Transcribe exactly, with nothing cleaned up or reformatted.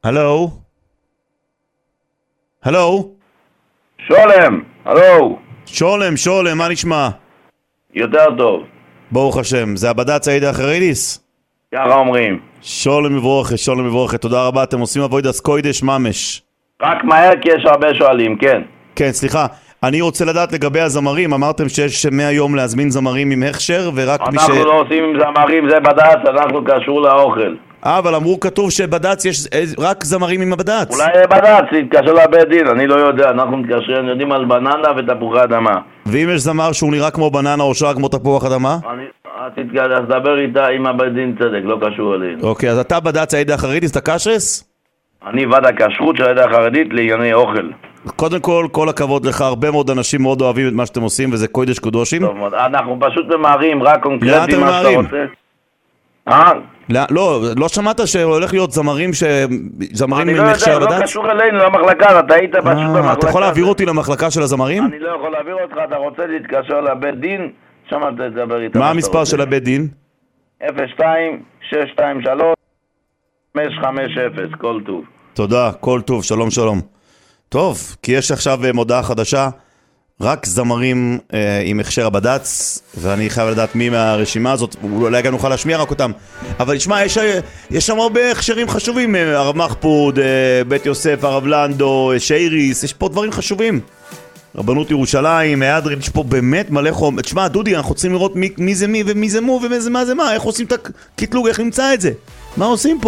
הלו? הלו? שולם, הלו. שולם, שולם, מה נשמע? יותר טוב. ברוך השם, זה הבד"ץ עאידה החריידיס? ככה אומרים. שולם מבורכת, שולם מבורכת, תודה רבה, אתם עושים עבודת קודש ממש. רק מהר כי יש הרבה שואלים, כן. כן, סליחה, אני רוצה לדעת לגבי הזמרים, אמרתם שיש מהיום להזמין זמרים עם הכשר ורק מי ש... אנחנו לא עושים עם זמרים, זה בד"ץ, אנחנו קשור לאוכל. אה, אבל אמרו כתוב שבד"ץ יש רק זמרים עם הבד"ץ. אולי בד"ץ יתקשר לבית דין, אני לא יודע, אנחנו מתקשרים, יודעים על בננה ותפוחי אדמה. ואם יש זמר שהוא נראה כמו בננה או שעה כמו תפוח אדמה? אני... אז תדבר איתה עם הבית דין צדק, לא קשור אלינו. אוקיי, אז אתה בד"ץ עאידה החריידיס, אתה קשרס? אני ועד הכשרות של העדה החרדית לענייני אוכל. קודם כל, כל הכבוד לך, הרבה מאוד אנשים מאוד אוהבים את מה שאתם עושים, וזה קודש קודשים. טוב מאוד, אנחנו פשוט ממהרים, רק קונקרטי מה שאתה רוצה. אה? לא, לא שמעת שהולך להיות זמרים ש... זמרים עם הכשר בד"ץ? לא קשור אלינו למחלקה, אתה היית פשוט במחלקה. אתה יכול להעביר אותי למחלקה של הזמרים? אני לא יכול להעביר אותך, אתה רוצה להתקשר לבית דין, שם אתה תדבר איתה. מה המספר של הבית דין? אפס שתיים שש שתיים שלוש חמש חמש אפס, כל טוב. תודה, כל טוב, שלום שלום. טוב, כי יש עכשיו מודעה חדשה, רק זמרים אה, עם הכשר הבד"ץ, ואני חייב לדעת מי מהרשימה הזאת, אולי גם נוכל להשמיע רק אותם. אבל תשמע, יש, יש שם הרבה הכשרים חשובים, הרב מחפוד, אה, בית יוסף, הרב לנדו, שייריס, יש פה דברים חשובים. רבנות ירושלים, מהדרין, יש פה באמת מלא חום. תשמע, דודי, אנחנו רוצים לראות מי, מי זה מי ומי זה מו ומי זה מה זה מה, איך עושים את הקטלוג, איך נמצא את זה? מה עושים פה?